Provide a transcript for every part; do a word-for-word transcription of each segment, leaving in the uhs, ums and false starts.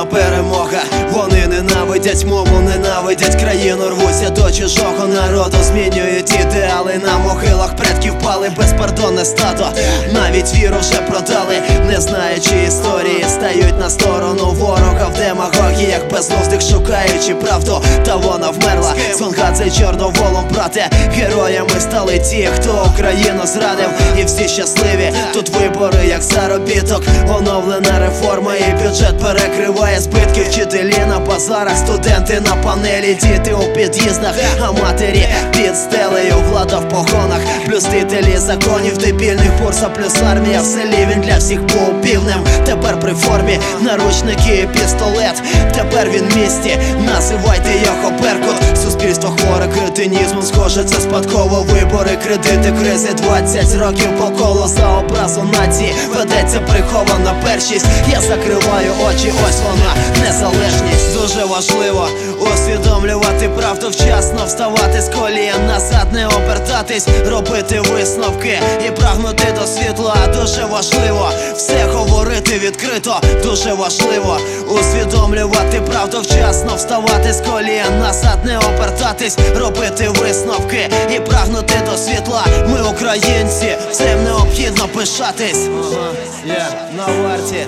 Україна перемога. Вони ненавидять мову, ненавидять країну, рвуться до чужого народу, змінюють ідеали. На могилах предків пали безпардонне стадо. Навіть віру вже продали, не знаючи історії, стають на сторону ворога в демагогіях безглуздих, шукаючи правду, та вона вмерла. Сонгадзе чорноволом, брате, героями стали ті, хто Україну зрадив. І всі щасливі, тут вибори як заробіток. Оновлена реформа і бюджет перекриває збитки. Вчителі на базарах, студенти на панелі, діти у під'їздах, а матері під стелею, влада в погонах. Блюстителі законів, дебільних бурса плюс армія. В селі він для всіх був півнем, тепер при формі, наручники і пістолет. Тепер він в місті, називайте його Беркут. Суспільство хворе кретинізмом, схоже це спадково. Вибори, кредити, кризи, двадцять років по колу. За образу нації ведеться прихована першість. Я закриваю очі, ось вона, незалежність. Дуже важливо усвідомлювати правду вчасно, вставати з колін, назад не обертатись, робити висновки і прагнути до світла. Дуже важливо все говорити відкрито. Дуже важливо усвідомлювати правду вчасно, вставати з колін, назад не обертатись, робити висновки і прагнути до світла. Ми українці, цим необхідно пишатись. Ага, yeah, на варті.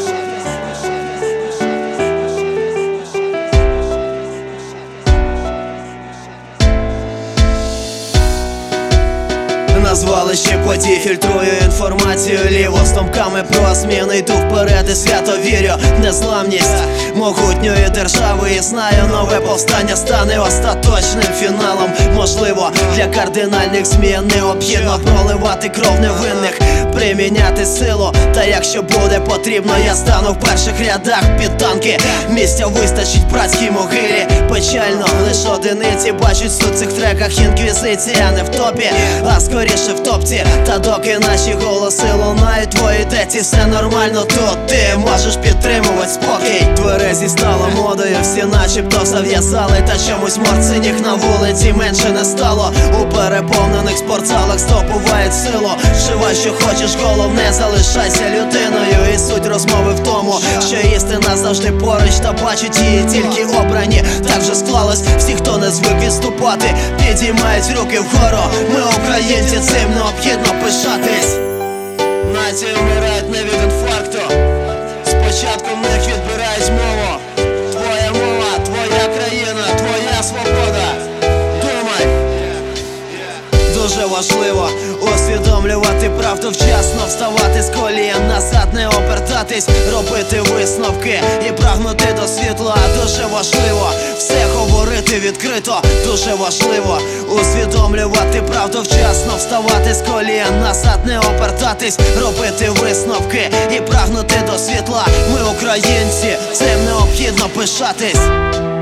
На звалищі подій фільтрую інформацію ліво, з думками про зміни йду вперед і свято вірю в незламність могутньої держави. І знаю, нове повстання стане остаточним фіналом. Можливо, для кардинальних змін необхідно проливати кров невинних, приміняти силу. Та якщо буде потрібно, я стану в перших рядах під танки. Місця вистачить братській могилі. Печально, лише одиниці бачать суть в цих треках. Інквізиція не в топі, а скоріше в топці. Та доки наші голоси лунають, твої деці, все нормально тут. Ти можеш підтримувати спокій. Тверезі стало модою, всі начебто зав'язали. Та чомусь морциніг на вулиці менше не стало. У переповнених спортзалах здобувають силу. Вживай, що хочеш, головне залишайся людиною. І суть розмови в тому, що істина завжди поруч, та бачить її тільки обрані. Так же склалось, всі, хто не звик відступати, підіймають руки вгору. Ми українці, цим необхідно пишатись. Нації вмирають не від інфаркту, спочатку в них відбирають мову. Твоя мова, твоя країна, твоя свобода. Думай. Дуже важливо усвідомлювати правду вчасно, вставати з колін, назад не обертатись, робити висновки і прагнути до світла. Дуже важливо все говорити відкрито. Дуже важливо усвідомлювати правду вчасно, вставати з колін, назад не обертатись, робити висновки і прагнути до світла. Ми українці, цим необхідно пишатись.